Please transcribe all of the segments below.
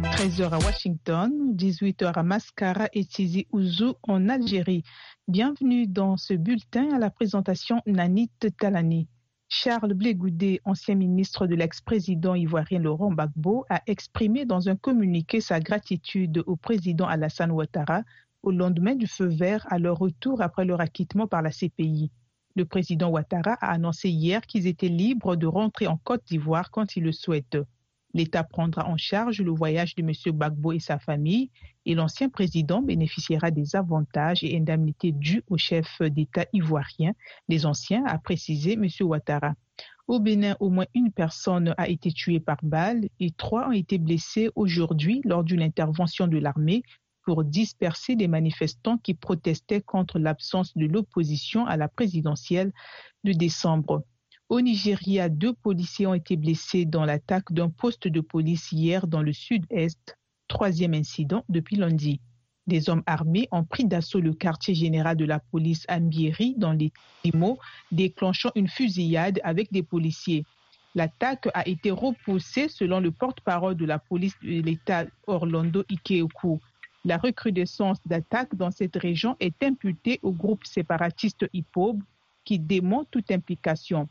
13h à Washington, 18h à Mascara et Tizi Ouzou en Algérie. Bienvenue dans ce bulletin à la présentation Nanit Talani. Charles Blé Goudé, ancien ministre de l'ex-président ivoirien Laurent Gbagbo, a exprimé dans un communiqué sa gratitude au président Alassane Ouattara au lendemain du feu vert à leur retour après leur acquittement par la CPI. Le président Ouattara a annoncé hier qu'ils étaient libres de rentrer en Côte d'Ivoire quand ils le souhaitent. L'État prendra en charge le voyage de M. Gbagbo et sa famille et l'ancien président bénéficiera des avantages et indemnités dus au chef d'État ivoirien, les anciens, a précisé M. Ouattara. Au Bénin, au moins une personne a été tuée par balle et 3 ont été blessés aujourd'hui lors d'une intervention de l'armée pour disperser des manifestants qui protestaient contre l'absence de l'opposition à la présidentielle de décembre. Au Nigeria, 2 policiers ont été blessés dans l'attaque d'un poste de police hier dans le sud-est, 3e incident depuis lundi. Des hommes armés ont pris d'assaut le quartier général de la police à Mbieri dans les Imo, déclenchant une fusillade avec des policiers. L'attaque a été repoussée selon le porte-parole de la police de l'État Orlando Ikeoku. La recrudescence d'attaques dans cette région est imputée au groupe séparatiste IPOB qui dément toute implication.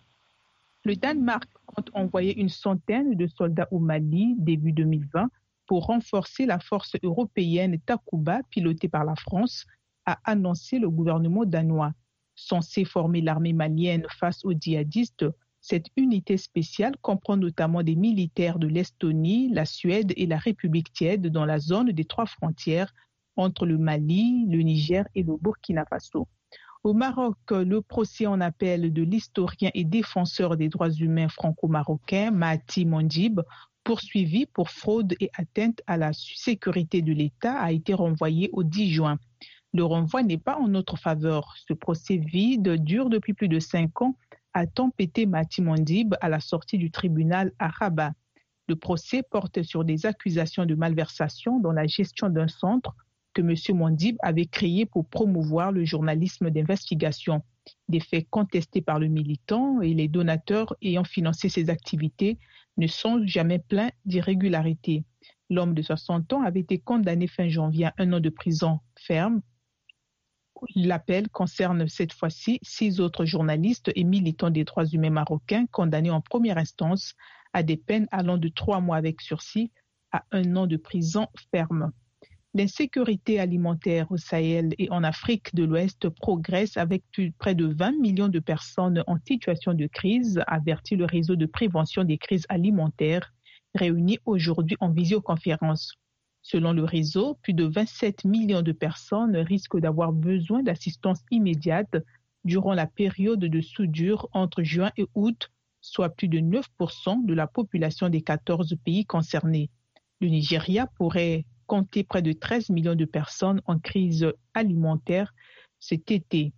Le Danemark compte envoyer une centaine de soldats au Mali début 2020 pour renforcer la force européenne Takuba pilotée par la France, a annoncé le gouvernement danois. Censée former l'armée malienne face aux djihadistes, cette unité spéciale comprend notamment des militaires de l'Estonie, la Suède et la République tiède dans la zone des 3 frontières entre le Mali, le Niger et le Burkina Faso. Au Maroc, le procès en appel de l'historien et défenseur des droits humains franco-marocain Mahati Mandjib, poursuivi pour fraude et atteinte à la sécurité de l'État, a été renvoyé au 10 juin. Le renvoi n'est pas en notre faveur. Ce procès vide dure depuis plus de 5 ans, a tempêté Mahati Mandjib à la sortie du tribunal à Rabat. Le procès porte sur des accusations de malversation dans la gestion d'un centre que M. Mandjib avait créé pour promouvoir le journalisme d'investigation. Des faits contestés par le militant et les donateurs ayant financé ces activités ne sont jamais pleins d'irrégularités. L'homme de 60 ans avait été condamné fin janvier à 1 an de prison ferme. L'appel concerne cette fois-ci 6 autres journalistes et militants des droits humains marocains condamnés en première instance à des peines allant de 3 mois avec sursis à 1 an de prison ferme. L'insécurité alimentaire au Sahel et en Afrique de l'Ouest progresse avec près de 20 millions de personnes en situation de crise, avertit le réseau de prévention des crises alimentaires, réuni aujourd'hui en visioconférence. Selon le réseau, plus de 27 millions de personnes risquent d'avoir besoin d'assistance immédiate durant la période de soudure entre juin et août, soit plus de 9% de la population des 14 pays concernés. Le Nigeria pourrait compter près de 13 millions de personnes en crise alimentaire cet été.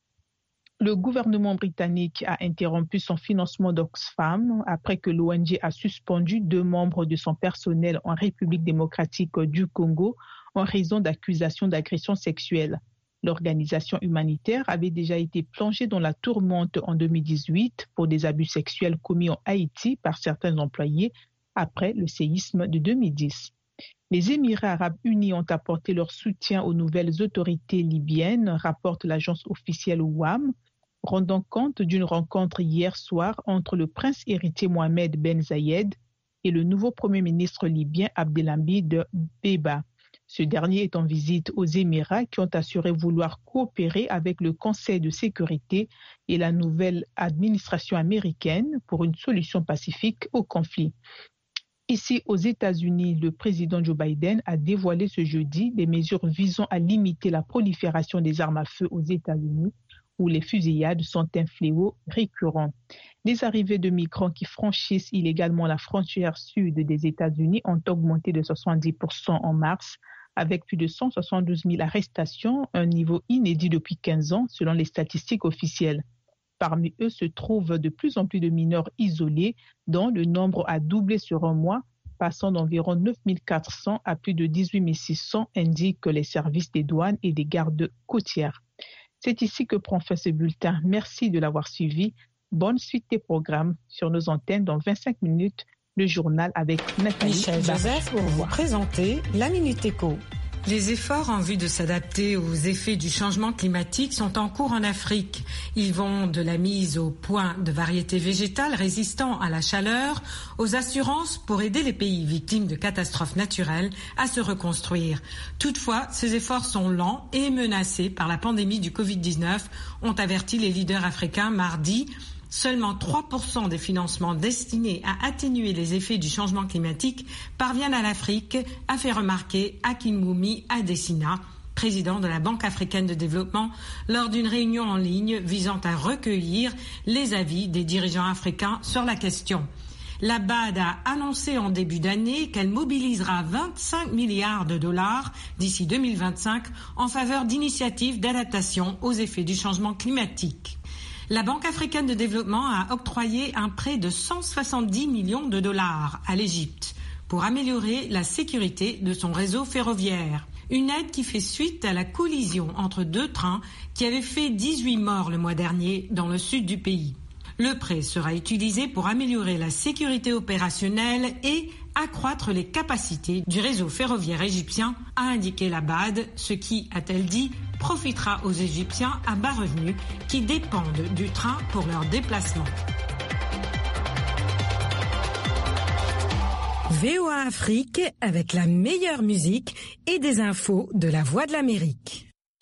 Le gouvernement britannique a interrompu son financement d'Oxfam après que l'ONG a suspendu 2 membres de son personnel en République démocratique du Congo en raison d'accusations d'agression sexuelle. L'organisation humanitaire avait déjà été plongée dans la tourmente en 2018 pour des abus sexuels commis en Haïti par certains employés après le séisme de 2010. Les Émirats arabes unis ont apporté leur soutien aux nouvelles autorités libyennes, rapporte l'agence officielle WAM, rendant compte d'une rencontre hier soir entre le prince héritier Mohamed Ben Zayed et le nouveau premier ministre libyen Abdelhamid Dbeiba. Ce dernier est en visite aux Émirats qui ont assuré vouloir coopérer avec le Conseil de sécurité et la nouvelle administration américaine pour une solution pacifique au conflit. Ici, aux États-Unis, le président Joe Biden a dévoilé ce jeudi des mesures visant à limiter la prolifération des armes à feu aux États-Unis, où les fusillades sont un fléau récurrent. Les arrivées de migrants qui franchissent illégalement la frontière sud des États-Unis ont augmenté de 70% en mars, avec plus de 172 000 arrestations, un niveau inédit depuis 15 ans selon les statistiques officielles. Parmi eux se trouvent de plus en plus de mineurs isolés, dont le nombre a doublé sur un mois, passant d'environ 9 400 à plus de 18 600, indiquent les services des douanes et des gardes côtières. C'est ici que prend fin ce bulletin. Merci de l'avoir suivi. Bonne suite des programmes sur nos antennes dans 25 minutes. Le journal avec Nathalie Michel Joseph pour vous présenter la Minute Éco. Les efforts en vue de s'adapter aux effets du changement climatique sont en cours en Afrique. Ils vont de la mise au point de variétés végétales résistant à la chaleur aux assurances pour aider les pays victimes de catastrophes naturelles à se reconstruire. Toutefois, ces efforts sont lents et menacés par la pandémie du Covid-19, ont averti les leaders africains mardi. Seulement 3% des financements destinés à atténuer les effets du changement climatique parviennent à l'Afrique, a fait remarquer Akinwumi Adesina, président de la Banque africaine de développement, lors d'une réunion en ligne visant à recueillir les avis des dirigeants africains sur la question. La BAD a annoncé en début d'année qu'elle mobilisera 25 milliards de dollars d'ici 2025 en faveur d'initiatives d'adaptation aux effets du changement climatique. La Banque africaine de développement a octroyé un prêt de 170 millions de dollars à l'Égypte pour améliorer la sécurité de son réseau ferroviaire. Une aide qui fait suite à la collision entre deux trains qui avait fait 18 morts le mois dernier dans le sud du pays. Le prêt sera utilisé pour améliorer la sécurité opérationnelle et accroître les capacités du réseau ferroviaire égyptien, a indiqué la BAD, ce qui, a-t-elle dit, profitera aux Égyptiens à bas revenus qui dépendent du train pour leur déplacement. VOA Afrique avec la meilleure musique et des infos de la Voix de l'Amérique.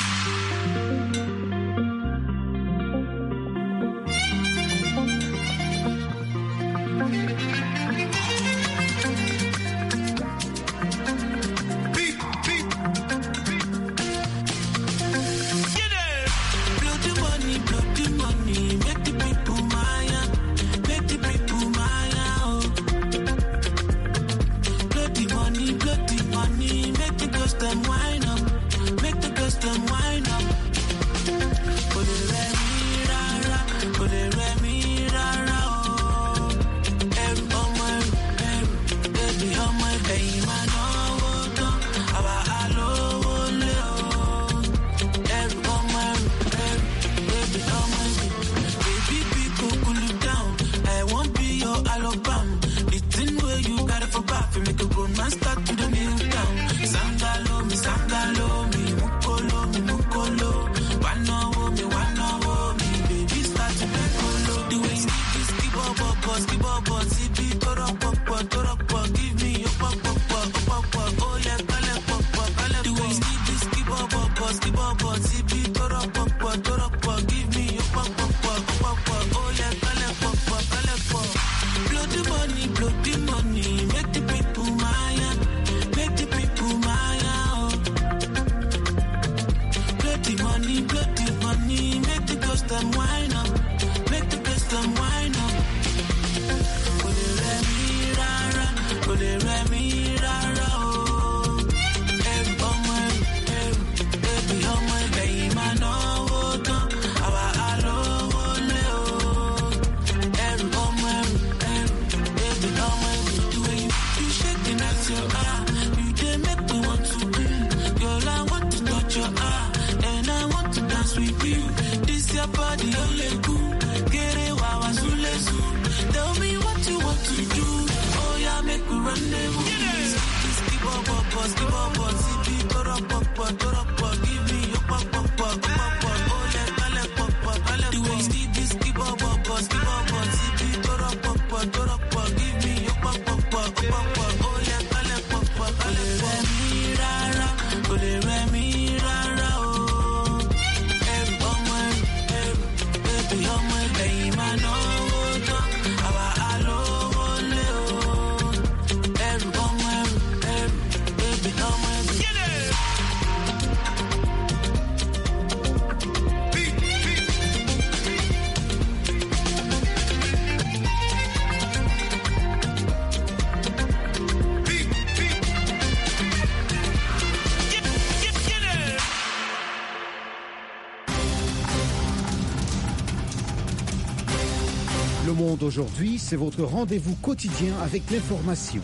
Le Monde aujourd'hui, c'est votre rendez-vous quotidien avec l'information.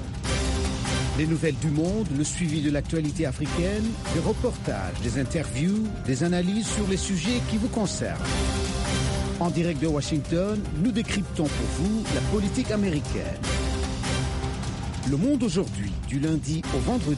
Les nouvelles du monde, le suivi de l'actualité africaine, des reportages, des interviews, des analyses sur les sujets qui vous concernent. En direct de Washington, nous décryptons pour vous la politique américaine. Le Monde aujourd'hui, du lundi au vendredi,